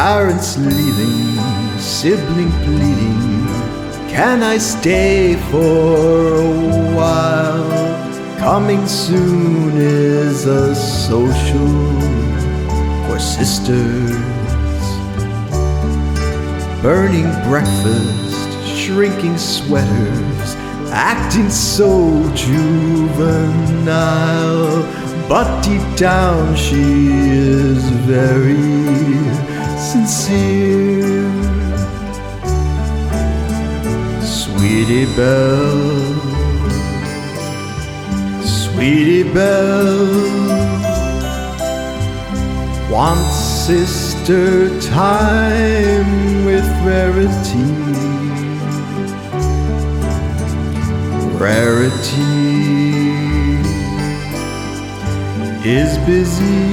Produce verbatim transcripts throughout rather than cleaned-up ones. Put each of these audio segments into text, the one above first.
Parents leaving, sibling pleading, can I stay for a while? Coming soon is a social for sisters. Burning breakfast, shrinking sweaters, acting so juvenile. But deep down she is very sincere. Sweetie Belle, Sweetie Belle, wants sister time with Rarity. Rarity is busy.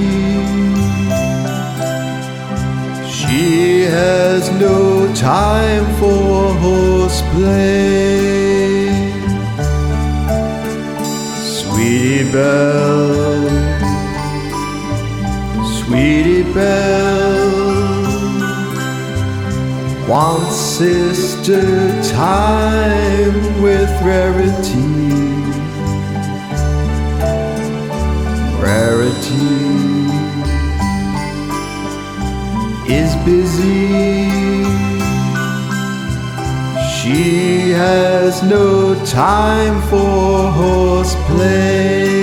She has no time for horseplay. Sweetie Belle, Sweetie Belle, wants sister time with Rarity. Rarity is busy. She has no time for horseplay.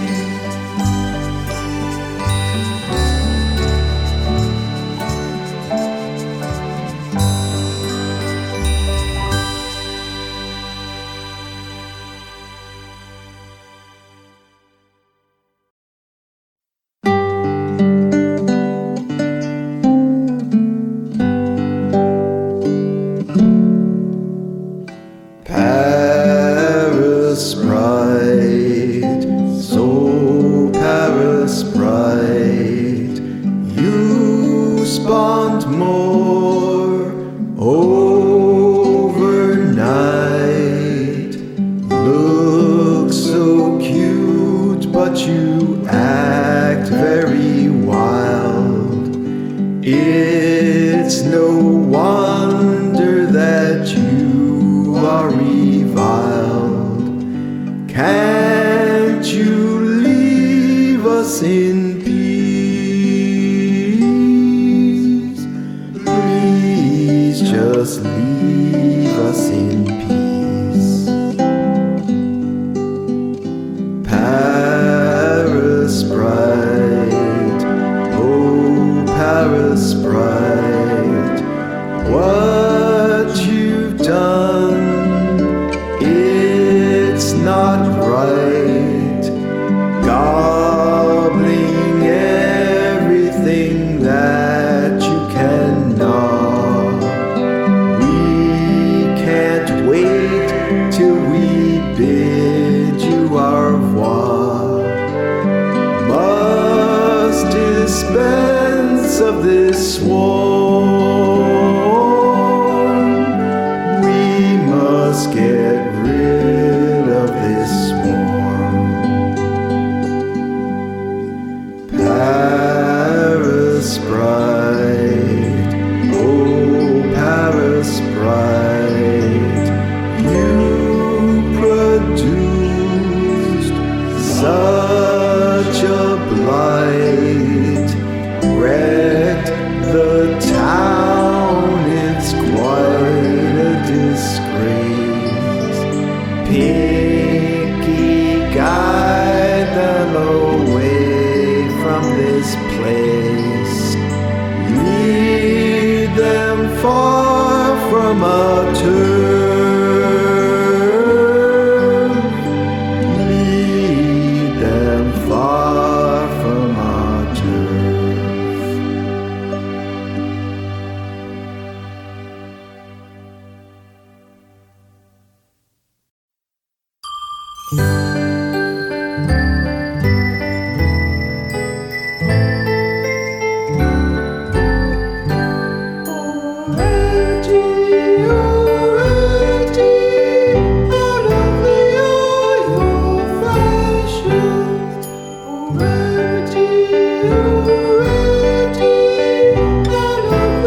Paris bright, so Paris bright, you spawned more overnight. Look so cute, but you act very wild. It's no wonder that you are reviled. Can't you leave us in peace? Please just leave us in peace. Paris bright, oh Paris bright, what you've done, it's not right. Gobbling everything that you can gnaw. We can't wait till we bid you au revoir. Must dispense of this swarm. We must get rid of this swarm. Paris bright, oh Paris bright, you produced such a blight, wrecked the town, it's quite a disgrace. Pinky, guide them away from this place. Lead them far from our turf. Lead them far from our turf. Rarity,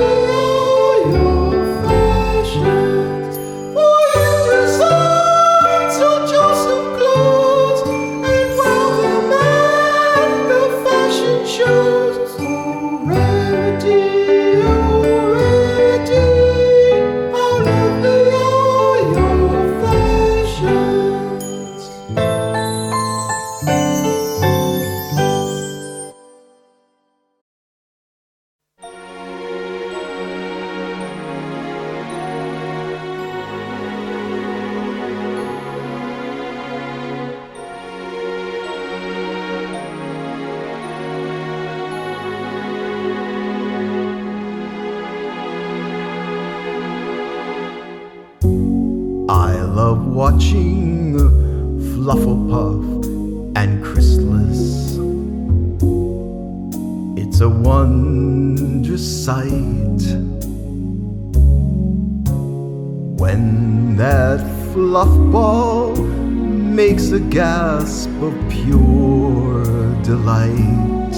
watching Flufflepuff and Chrysalis. It's a wondrous sight when that fluff ball makes a gasp of pure delight.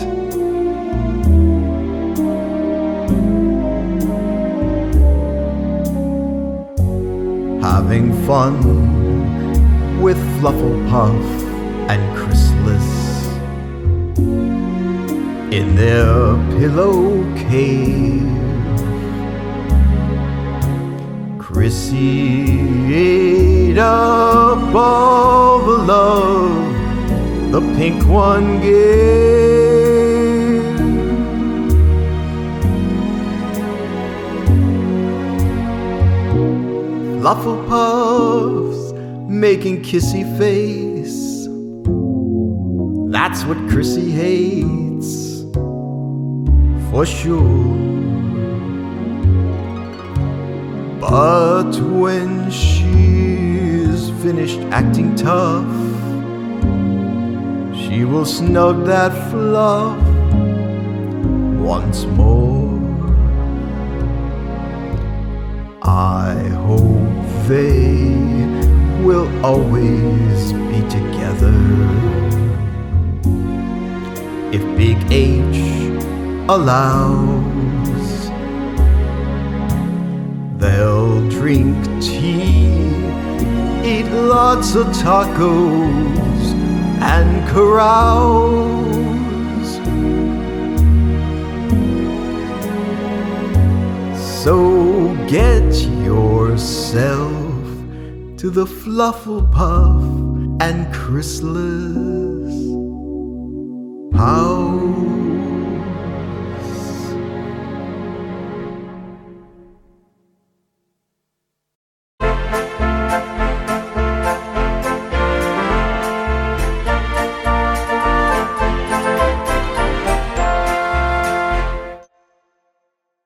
Having fun with Flufflepuff and Chrysalis in their pillow cave. Chrissy ate up all the love the pink one gave. Flufflepuff's making kissy face. That's what Chrissy hates, for sure. But when she's finished acting tough, she will snug that fluff once more. I hope they will always be together. If Big H allows, they'll drink tea, eat lots of tacos, and carouse. So get yourself to the Flufflepuff and Chrysalis.